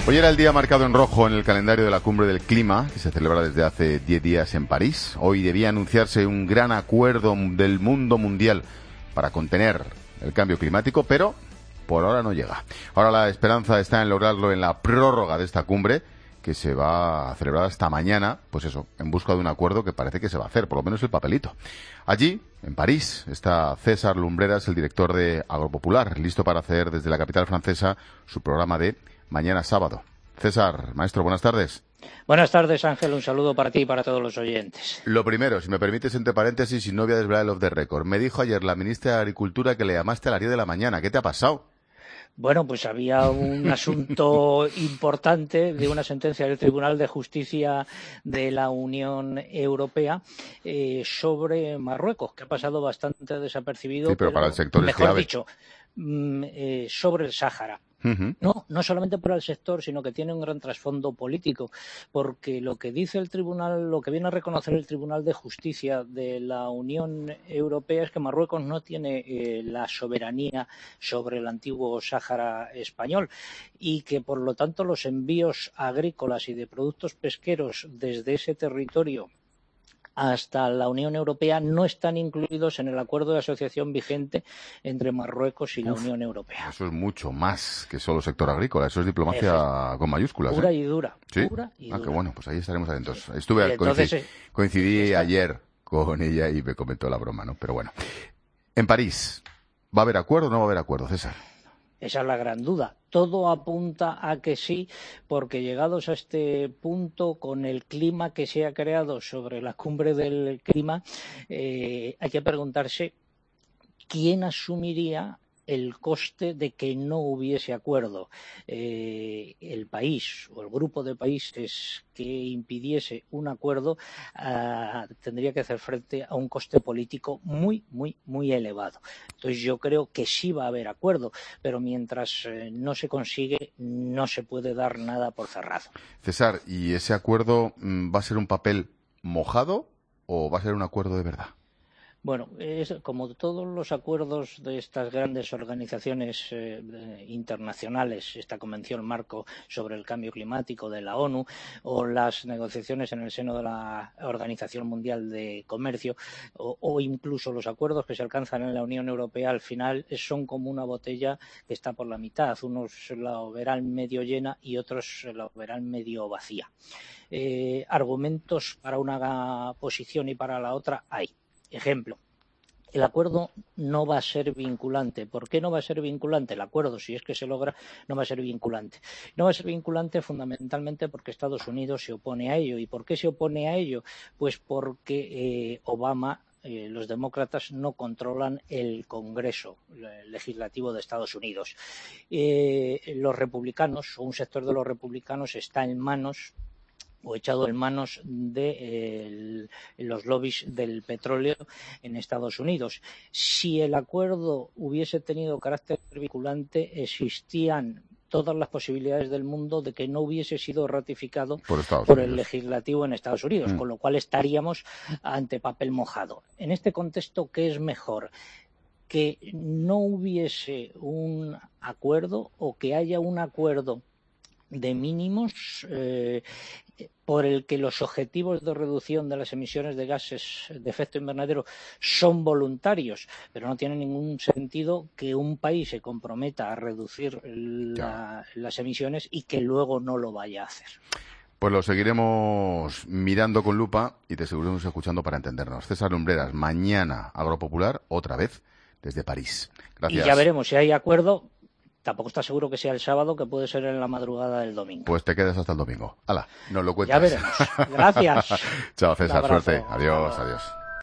Hoy era el día marcado en rojo en el calendario de la Cumbre del Clima, que se celebra desde hace 10 días en París. Hoy debía anunciarse un gran acuerdo del mundo mundial para contener el cambio climático, pero por ahora no llega. Ahora la esperanza está en lograrlo en la prórroga de esta cumbre, que se va a celebrar hasta mañana, pues eso, en busca de un acuerdo que parece que se va a hacer, por lo menos el papelito. Allí, en París, está César Lumbreras, el director de Agropopular, listo para hacer desde la capital francesa su programa de mañana sábado. César, maestro, buenas tardes. Buenas tardes, Ángel. Un saludo para ti y para todos los oyentes. Lo primero, si me permites, entre paréntesis, y no voy a desvelar el off the record. Me dijo ayer la ministra de Agricultura que le llamaste a las 10 de la mañana. ¿Qué te ha pasado? Bueno, pues había un asunto importante de una sentencia del Tribunal de Justicia de la Unión Europea sobre Marruecos, que ha pasado bastante desapercibido. Sí, pero para el sector es clave. Mejor dicho, sobre el Sáhara. No solamente por el sector, sino que tiene un gran trasfondo político, porque lo que dice el tribunal, lo que viene a reconocer el Tribunal de Justicia de la Unión Europea es que Marruecos no tiene la soberanía sobre el antiguo Sáhara español y que, por lo tanto, los envíos agrícolas y de productos pesqueros desde ese territorio hasta la Unión Europea no están incluidos en el acuerdo de asociación vigente entre Marruecos y la Unión Europea. Eso es mucho más que solo sector agrícola, eso es diplomacia con mayúsculas. Pura y dura. ¿Sí? Pura y dura. Qué bueno, pues ahí estaremos atentos. Coincidí ayer con ella y me comentó la broma, ¿no? Pero bueno. En París, ¿va a haber acuerdo o no va a haber acuerdo, César? Esa es la gran duda. Todo apunta a que sí, porque llegados a este punto, con el clima que se ha creado sobre la cumbre del clima, hay que preguntarse quién asumiría el coste de que no hubiese acuerdo. El país o el grupo de países que impidiese un acuerdo tendría que hacer frente a un coste político muy, muy, muy elevado. Entonces yo creo que sí va a haber acuerdo, pero mientras no se consigue, no se puede dar nada por cerrado. César, ¿y ese acuerdo va a ser un papel mojado o va a ser un acuerdo de verdad? Bueno, como todos los acuerdos de estas grandes organizaciones internacionales, esta Convención Marco sobre el Cambio Climático de la ONU o las negociaciones en el seno de la Organización Mundial de Comercio o incluso los acuerdos que se alcanzan en la Unión Europea, al final son como una botella que está por la mitad. Unos la verán medio llena y otros la verán medio vacía. Argumentos para una posición y para la otra hay. Ejemplo, el acuerdo no va a ser vinculante. ¿Por qué no va a ser vinculante? El acuerdo, si es que se logra, no va a ser vinculante. No va a ser vinculante fundamentalmente porque Estados Unidos se opone a ello. ¿Y por qué se opone a ello? Pues porque los demócratas no controlan el Congreso legislativo de Estados Unidos. Los republicanos, o un sector de los republicanos, está en manos o echado en manos de los lobbies del petróleo en Estados Unidos. Si el acuerdo hubiese tenido carácter vinculante, existían todas las posibilidades del mundo de que no hubiese sido ratificado por el legislativo en Estados Unidos, con lo cual estaríamos ante papel mojado. En este contexto, ¿qué es mejor? ¿Que no hubiese un acuerdo o que haya un acuerdo de mínimos por el que los objetivos de reducción de las emisiones de gases de efecto invernadero son voluntarios, pero no tiene ningún sentido que un país se comprometa a reducir las emisiones y que luego no lo vaya a hacer? Pues lo seguiremos mirando con lupa y te seguiremos escuchando para entendernos. César Lumbreras, mañana Agropopular, otra vez desde París. Gracias. Y ya veremos si hay acuerdo. Tampoco está seguro que sea el sábado, que puede ser en la madrugada del domingo. Pues te quedas hasta el domingo. Hala, nos lo cuentas. Ya veremos. Gracias. Chao, César, suerte. Adiós, adiós.